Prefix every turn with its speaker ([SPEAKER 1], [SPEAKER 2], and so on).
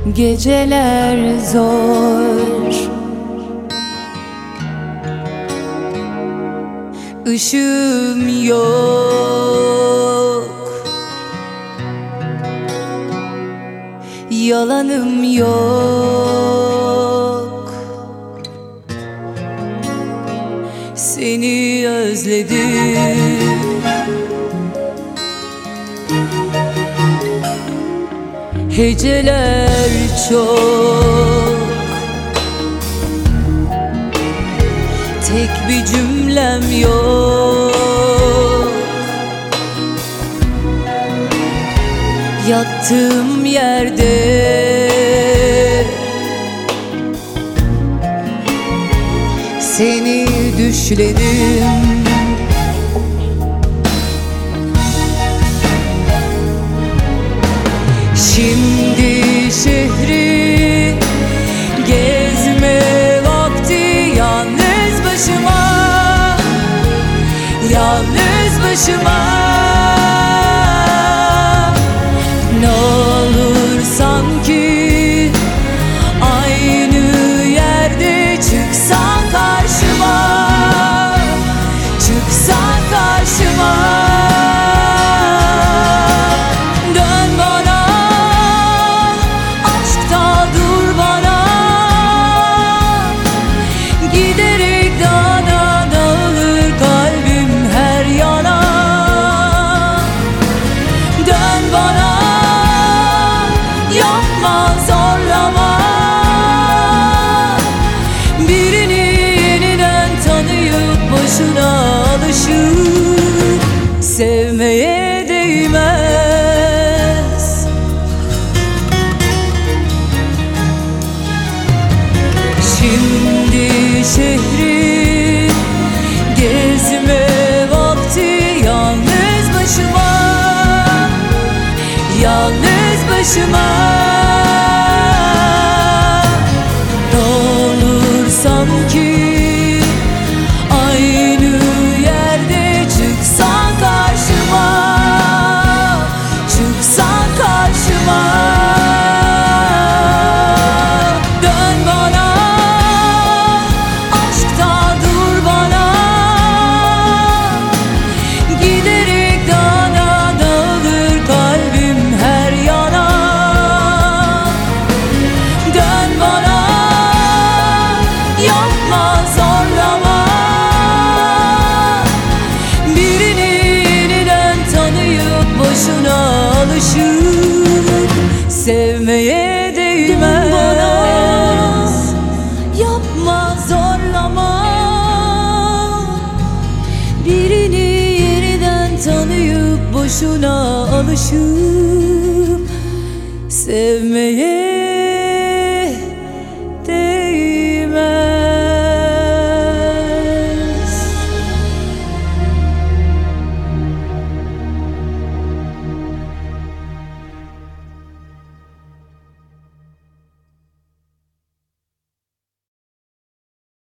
[SPEAKER 1] Geceler zor, ışığım yok, yalanım yok. Seni özledim, heceler çok, tek bir cümlem yok. Yattığım yerde seni düşledim. Şimdi şehri gezme vakti, yalnız başıma, yalnız başıma. Ne olur sanki aynı yerde çıksan karşıma, çıksan karşıma. Boşuna alışıp sevmeye değmez. Şimdi şehri gezme vakti, yalnız başıma, yalnız başıma. Ne olur sanki aynı yerde çıksan karşıma, çıksan karşıma. Dön bana, aşkta dur bana. Giderek dağda dağılır kalbim her yana. Dön bana, yapma zorlama. Boşuna alışıp sevmeye değmez. Bana yapma zorlama. Birini yeniden tanıyıp boşuna alışıp sevmeye